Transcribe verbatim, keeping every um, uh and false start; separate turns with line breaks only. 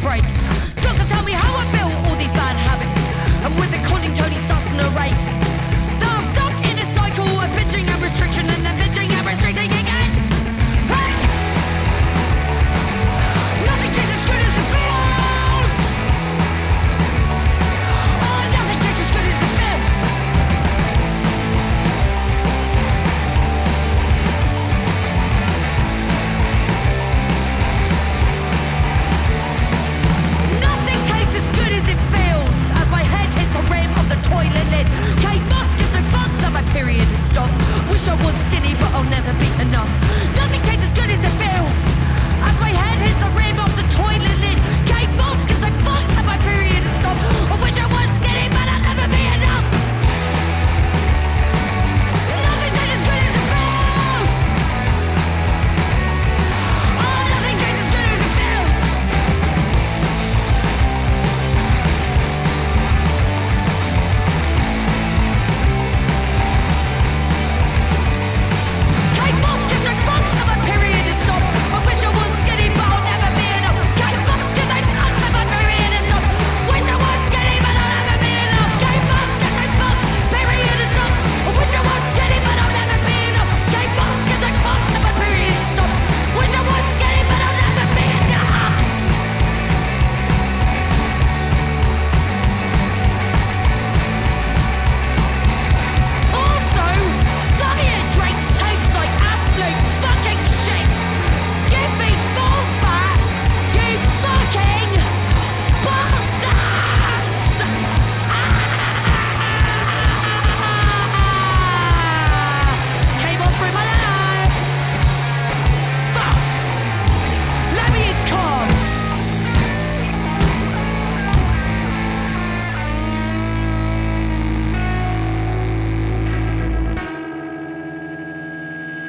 break. Doctor, tell me how I built all these bad habits. And with the conning, Tony starts to narrate that I'm stuck in a cycle of bitching and restriction, and then bitching and restricting again.